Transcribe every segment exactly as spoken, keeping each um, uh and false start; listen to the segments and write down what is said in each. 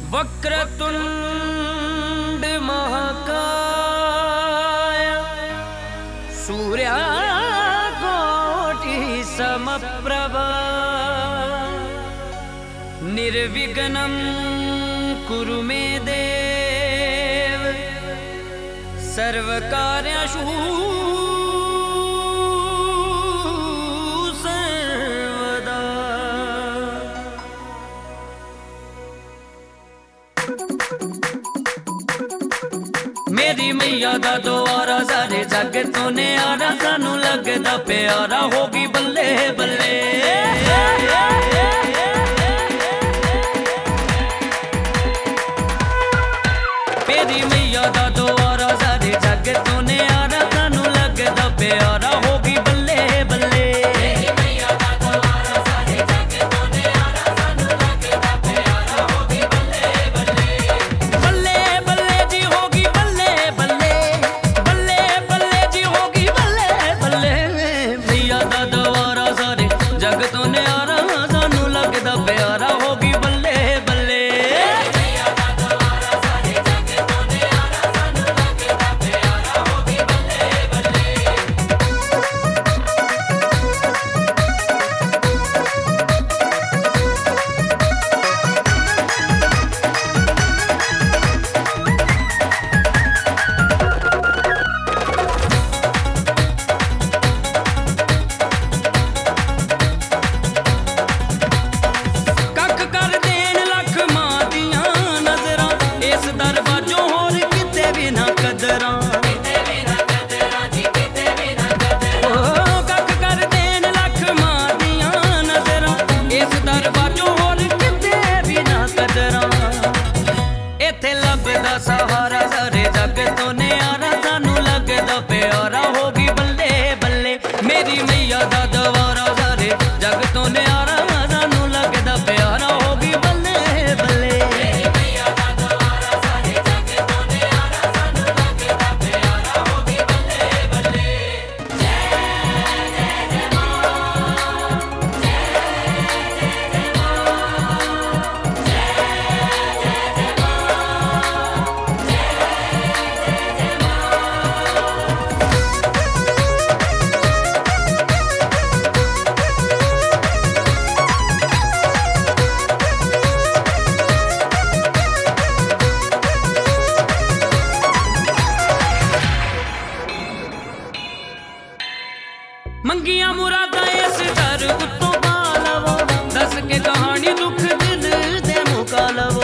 वक्रतुंड महाकाय सूर्यकोटि समप्रभा निर्विघ्नं कुरु मे देव सर्वकार्येषु सर्वदा। मेरी मैया दा द्वारा सारे जग तो न्यारा सानू लगदा प्यारा होगी बल्ले बल्ले। मेरी मैया दा द्वारा सारे जग तो न्यारा सानू लगदा प्यारा होगी बल्ले बल्ले। सहारा सारे जग तो न्यारा सानू लगदा प्यारा होगी बल्ले बल्ले। मेरी मैया दा द्वारा सारे जग तो न्यारा सानू लगदा प्यारा होगी बल्ले बल्ले। मेरी मैया दा द्वारा सारे जग तो न्यारा सानू लगदा प्यारा होगी बल्ले बल्ले। जय जय जय मां, जय जय जय मां, जय जय जय मां। मंगिया मुरादा इस दर उत्तों पा लवो दस के कहानी दुख दिल दे मुका लवो।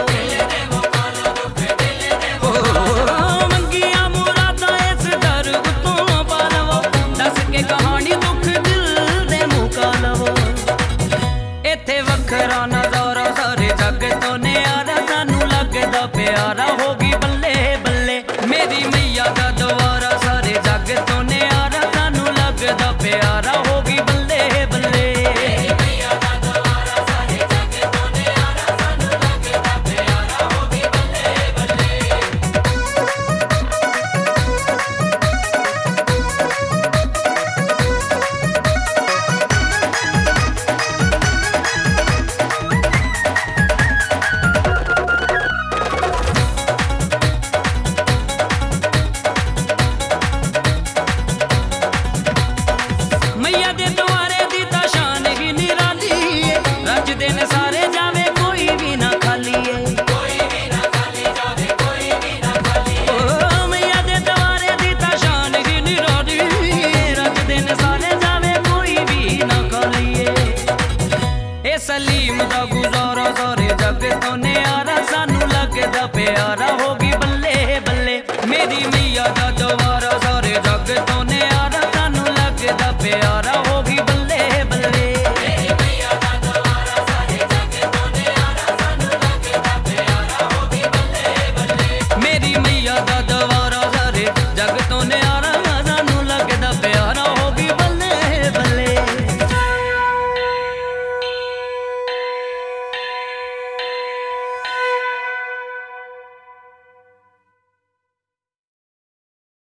मंगिया मुरादा इस दर उत्तों पा लवो दस के कहानी दुख दिल दे मुका लवो। इत्थे वखरा